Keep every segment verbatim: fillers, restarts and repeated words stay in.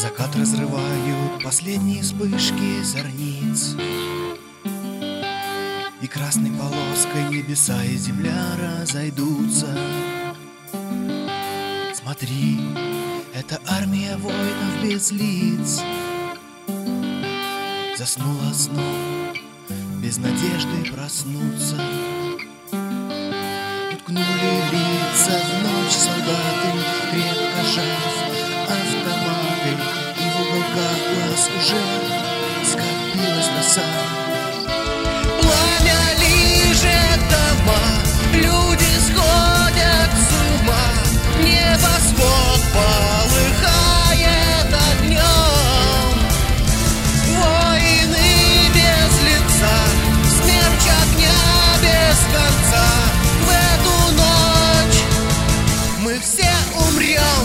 Закат разрывают последние вспышки зорниц, и красной полоской небеса и земля разойдутся. Смотри, это армия воинов без лиц заснула сном, без надежды проснуться. Уткнули лица в ночь солдаты, крепко сжав автоматы, и в уголках глаз уже скопилась роса. Пламя лижет дома, люди сходят с ума, небосвод полыхает огнем. Воины без лица, смерч огня без конца. В эту ночь мы все умрем.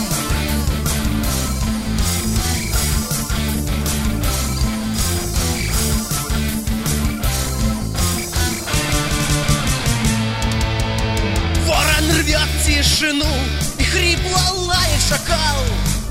Ворон рвет тишину, и хрипло лает шакал.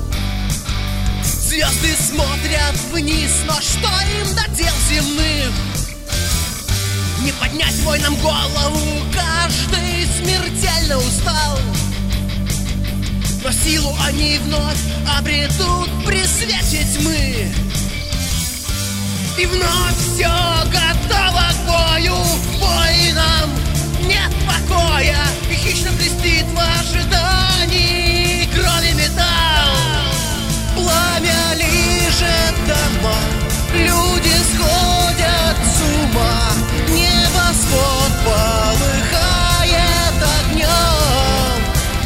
Звезды смотрят вниз, но что им до дел земных? Не поднять воинам голову, каждый смертельно устал. Но силу они вновь обретут при свете тьмы. И вновь все готово к бою, воинам нет покоя, и хищно блестит в ожидании крови металл. Пламя лижет дома, люди сходят с ума, небосвод полыхает огнем.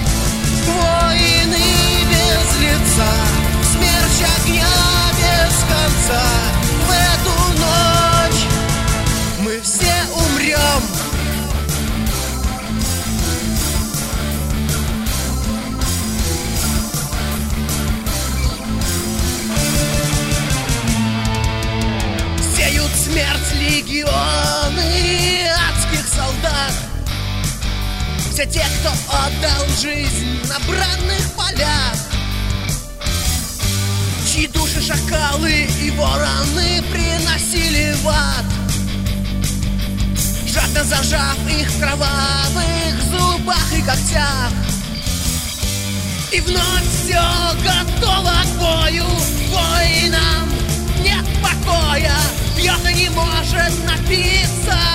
Воины без лица, смерч огня без конца. В эту ночь мы все умрем. Сеют смерть легионы адских солдат, все те, кто отдал жизнь на бранных полях, чьи души шакалы и вороны приносили в ад, жадно зажав их в кровавых зубах и когтях. И вновь все готово к бою, воинам нет покоя, пьет и не может напиться.